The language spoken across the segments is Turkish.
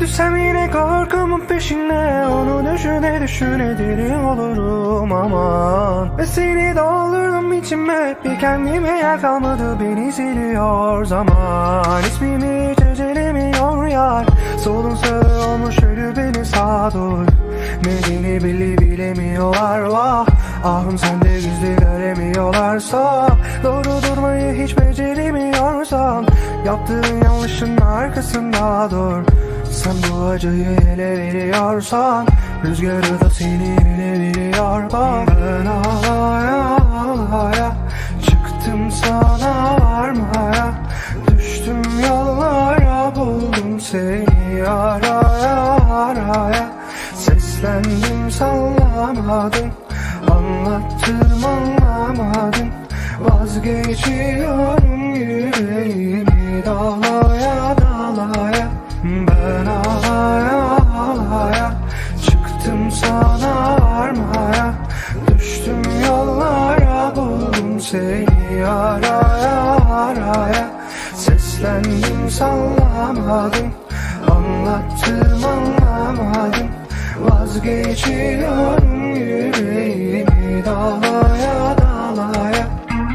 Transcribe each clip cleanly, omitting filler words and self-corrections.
Düşsem yine korkumun peşine, onu düşüne düşüne deli olurum aman. Ve seni doldurdum içime, bir kendime yer kalmadı, beni siliyor zaman. İsmimi hiç ecelemiyor yar, solun sağı olmuş ölü beni sağdur. Nedeni belli bilemiyorlar vah, ahım sende gizli göremiyorlarsa. Doğru durmayı hiç beceremiyorsan, yaptığın yanlışın arkasında dur. Sen bu acıyı ele veriyorsan, rüzgarı da seni ele veriyor bak. Ben ağlaya ağlaya çıktım sana varmaya, düştüm yollara buldum seni araya araya. Seslendim sallamadım, anlattım anlamadın. Vazgeçiyorum yüreğimi dalaya dalaya. Ben ağlaya ağlaya çıktım sana varmaya, düştüm yollara buldum seni araya araya. Seslendim sallamadım, anlattım anlamadım. Vazgeçiyorum yüreğimi dalaya dalaya.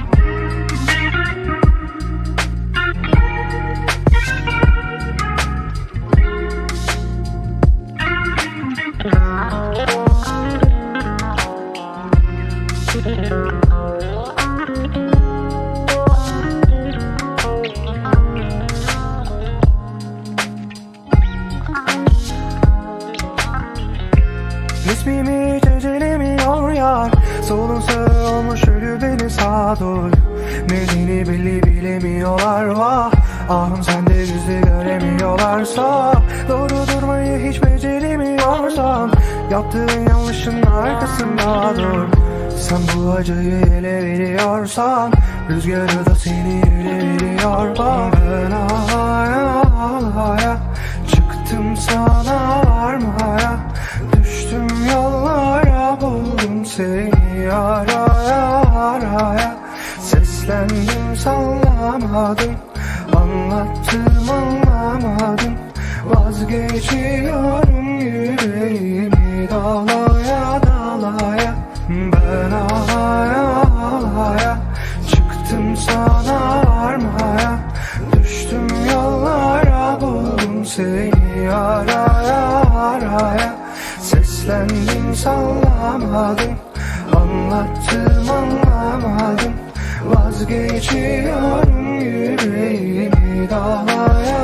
İsmimi hiç ecelemiyor yar, solun sağı olmuş ölü beni sağdur. Nedeni belli bilemiyorlar vah, ahım sende gizli göremiyorlarsa. Doğru durmayı hiç beceremiyorsan, yaptığın yanlışın arkasında dur. Sen bu acıyı ele veriyorsan, rüzgarı da seni ele veriyor bak. Ben ağlaya ağlaya çıktım sana varmaya, düştüm yollara buldum seni araya araya. Seslendim sallamadım, anlattım anlamadım. Vazgeçiyorum yüreğimi dalaya dalaya. Ben ağlaya ağlaya çıktım sana varmaya, düştüm yollara buldum seni araya araya. Seslendim sallamadım, anlattım anlamadım. Vazgeçiyorum yüreğimi dalaya